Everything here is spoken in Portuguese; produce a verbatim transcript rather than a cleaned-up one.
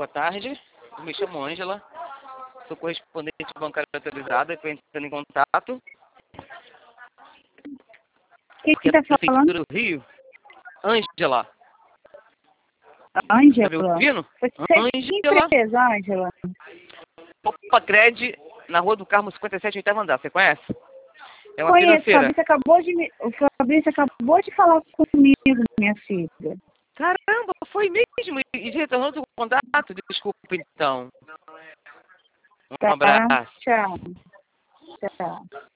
boa tarde. Eu me chamo Ângela. Sou correspondente bancária autorizada. Estou entrando em contato. Quem Porque está a Prefeitura falando? do Rio, Ângela. Tá me Ângela. ouvindo? Você é de que Ângela. empresa, Ângela? Popacred, na Rua do Carmo cinquenta e sete, oitavo andar. Você conhece? É uma Conheço, o financeira. Fabrício acabou de me... O Fabrício acabou de falar comigo, minha filha. Caramba, foi mesmo. E retornou do contato? Desculpa, então. Um Tá? abraço. Tchau. Tchau.